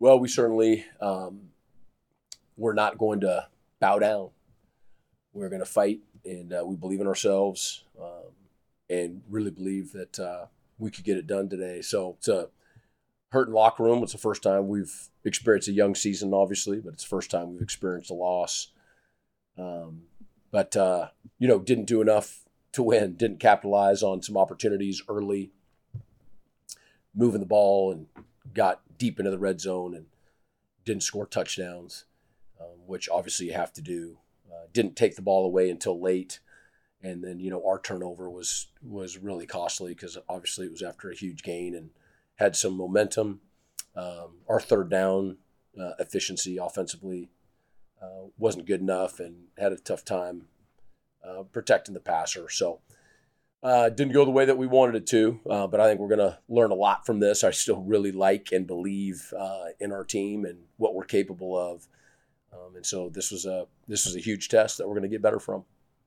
Well, we certainly we're not going to bow down. We're going to fight, and we believe in ourselves, and really believe that we could get it done today. So it's a hurting locker room. It's the first time we've experienced a young season, obviously, but it's the first time we've experienced a loss. But didn't do enough to win. Didn't capitalize on some opportunities early, moving the ball, and got deep into the red zone and didn't score touchdowns, which obviously you have to do. Didn't take the ball away until late. And then, our turnover was really costly because obviously it was after a huge gain and had some momentum. Our third down efficiency offensively wasn't good enough and had a tough time protecting the passer. So didn't go the way that we wanted it to, but I think we're going to learn a lot from this. I still really like and believe in our team and what we're capable of. And so this was a huge test that we're going to get better from.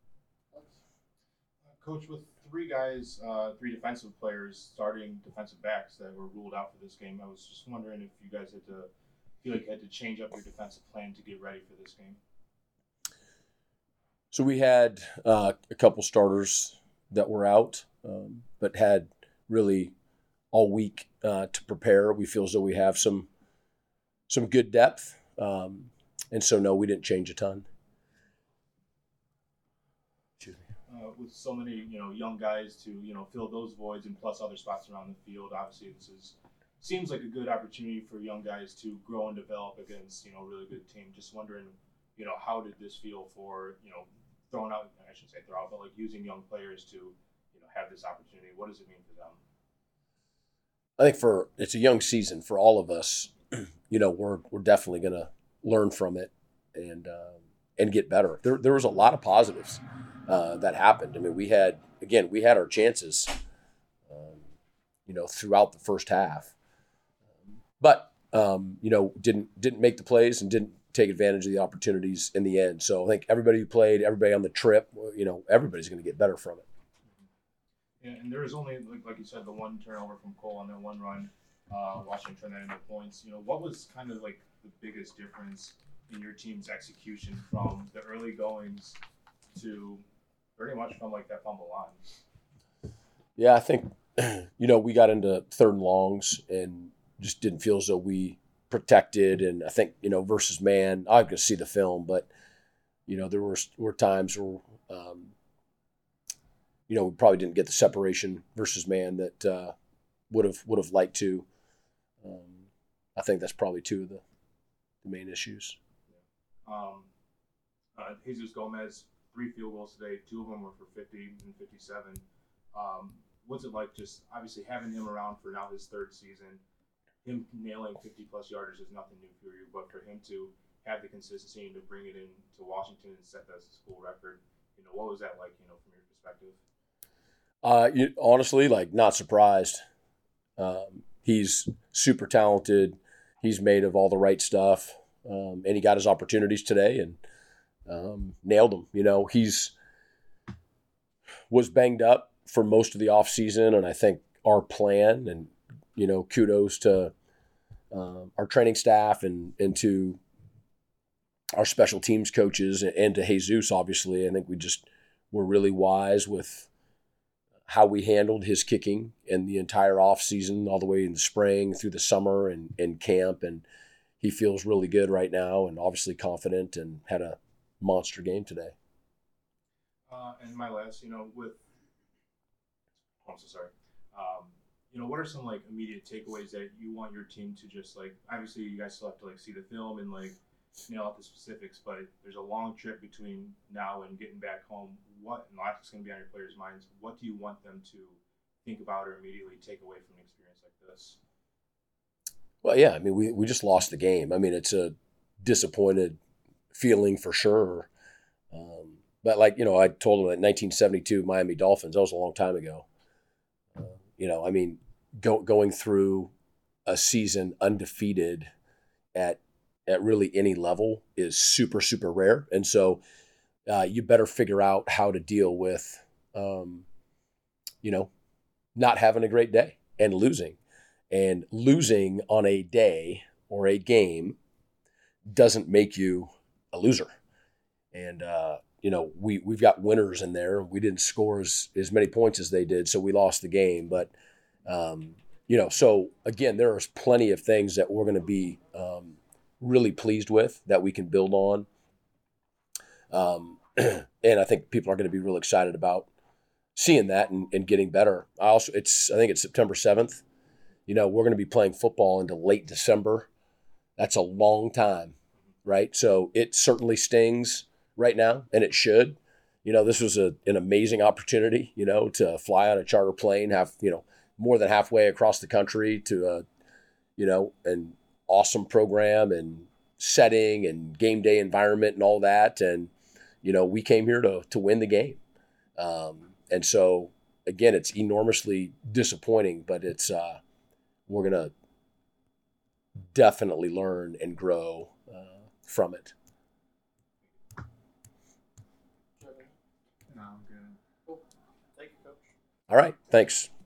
Coach, with three defensive players starting defensive backs that were ruled out for this game, I was just wondering if you guys had to change up your defensive plan to get ready for this game. So we had a couple starters that were out, but had really all week to prepare. We feel as though we have some good depth, and so no, we didn't change a ton. With so many young guys to fill those voids and plus other spots around the field, obviously seems like a good opportunity for young guys to grow and develop against a really good team. Just wondering, how did this feel for throwing out? I shouldn't say throw out, but like using young players to have this opportunity. What does it mean for them? I think it's a young season for all of us. We're definitely going to learn from it and get better. There was a lot of positives that happened. I mean, we had our chances, throughout the first half, but didn't make the plays and didn't take advantage of the opportunities in the end. So I think everybody who played, everybody on the trip, everybody's going to get better from it. Yeah, and there was only like you said, the one turnover from Cole on that one run. Washington turned that into points. What was kind of like the biggest difference in your team's execution from the early goings to pretty much from like that fumble line? Yeah, I think we got into third and longs and just didn't feel as though we protected. And I think versus man, I could see the film, but there were times where we probably didn't get the separation versus man that would have liked to. I think that's probably two of the main issues. Jesus Gomez, 3 field goals today. 2 of them were for 50 and 57. What's it like just obviously having him around for now his third season? Him nailing 50-plus yarders is nothing new for you, but for him to have the consistency and to bring it into Washington and set that school record, what was that like, from your perspective? Honestly, not surprised. He's super talented. He's made of all the right stuff, and he got his opportunities today and nailed them. He's was banged up for most of the offseason, and I think our plan and kudos to our training staff and to our special teams coaches and to Jesus, obviously. I think we just were really wise with how we handled his kicking in the entire offseason, all the way in the spring through the summer and camp. And he feels really good right now and obviously confident and had a monster game today. And my last, I'm so sorry. What are some immediate takeaways that you want your team to just obviously you guys still have to see the film and nail out the specifics, but there's a long trip between now and getting back home. What, and lots going to be on your players' minds, what do you want them to think about or immediately take away from an experience like this? Well, yeah, I mean, we just lost the game. I mean, it's a disappointed feeling for sure. But I told them that 1972 Miami Dolphins, that was a long time ago. I mean, going through a season undefeated at really any level is super, super rare. And so you better figure out how to deal with, not having a great day and losing on a day or a game doesn't make you a loser. And, we've got winners in there. We didn't score as many points as they did, so we lost the game. But, so again, there's plenty of things that we're going to be really pleased with that we can build on. And I think people are going to be really excited about seeing that and getting better. I think it's September 7th. We're going to be playing football into late December. That's a long time, right? So it certainly stings right now, and it should. This was an amazing opportunity, to fly on a charter plane, more than halfway across the country to, an awesome program and setting and game day environment and all that. And, we came here to win the game. And so, again, it's enormously disappointing, but we're going to definitely learn and grow from it. No, I'm good. Cool. Thank you, Coach. All right. Thanks.